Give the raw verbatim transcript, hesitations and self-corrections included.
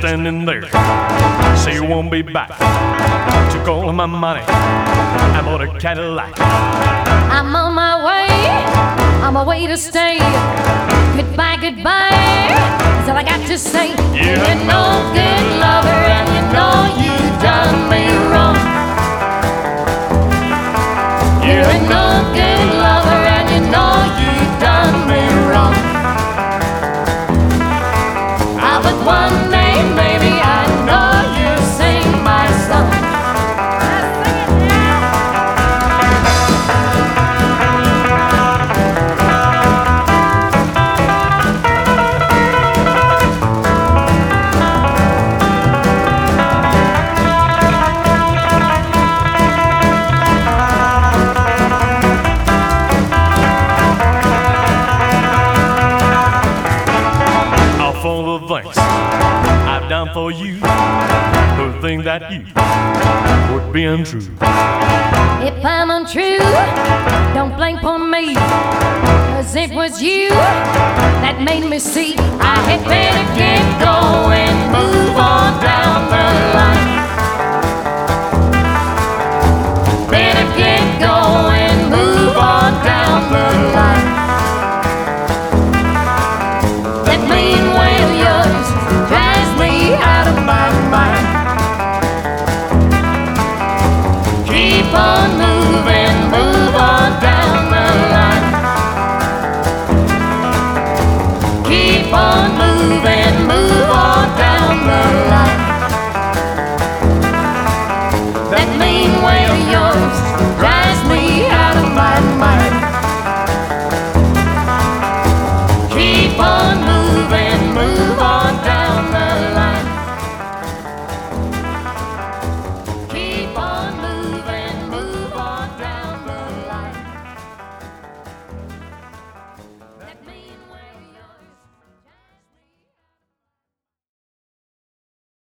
standing there. Say you won't be back. Took all of my money. I bought a Cadillac. I'm on my way. I'm away to stay. Goodbye, goodbye. That's all I got to say. You're no good lover, and you know you done me wrong. You're no good lover, and you know you done me wrong. Ah, but one day maybe I know you'll sing my song. For the things I've done for you, the thing that you would be untrue. If I'm untrue, don't blame on me, 'cause it was you that made me see I had been